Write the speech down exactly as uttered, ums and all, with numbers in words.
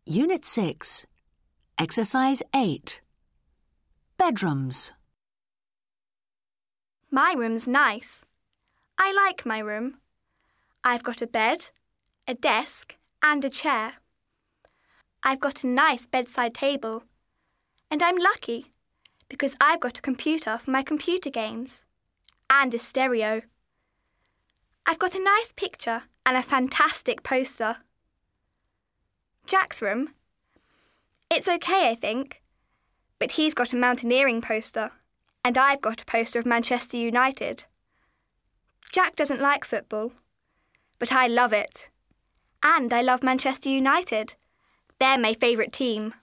Unit six, Exercise eight. Bedrooms. My room's nice. I like my room. I've got a bed, a desk and a chair. I've got a nice bedside table. And I'm lucky because I've got a computer for my computer games. And a stereo. I've got a nice picture and a fantastic poster. Jack's room? It's okay, I think. But he's got a mountaineering poster. And I've got a poster of Manchester United. Jack doesn't like football. But I love it. And I love Manchester United. They're my favourite team.